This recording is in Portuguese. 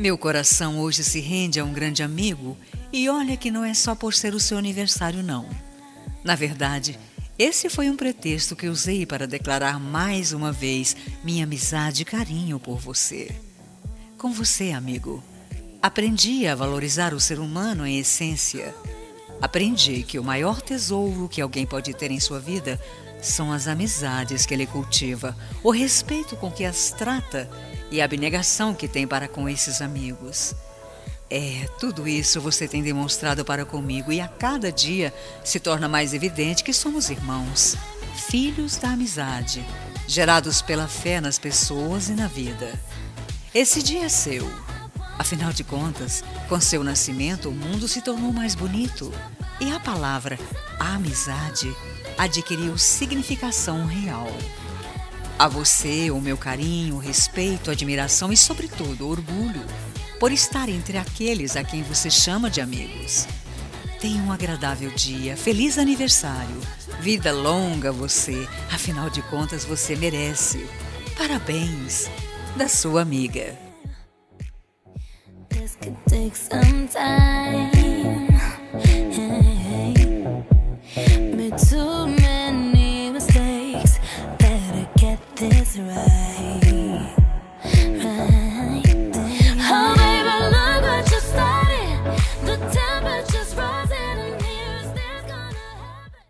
Meu coração hoje se rende a um grande amigo e olha que não é só por ser o seu aniversário, não. Na verdade, esse foi um pretexto que usei para declarar mais uma vez minha amizade e carinho por você. Com você, amigo, aprendi a valorizar o ser humano em essência. Aprendi que o maior tesouro que alguém pode ter em sua vida são as amizades que ele cultiva, o respeito com que as trata e a abnegação que tem para com esses amigos. Tudo isso você tem demonstrado para comigo e a cada dia se torna mais evidente que somos irmãos, filhos da amizade, gerados pela fé nas pessoas e na vida. Esse dia é seu. Afinal de contas, com seu nascimento, o mundo se tornou mais bonito e a palavra amizade adquiriu significação real. A você, o meu carinho, respeito, admiração e, sobretudo, orgulho por estar entre aqueles a quem você chama de amigos. Tenha um agradável dia, feliz aniversário, vida longa a você, afinal de contas você merece. Parabéns, da sua amiga. This could take some time.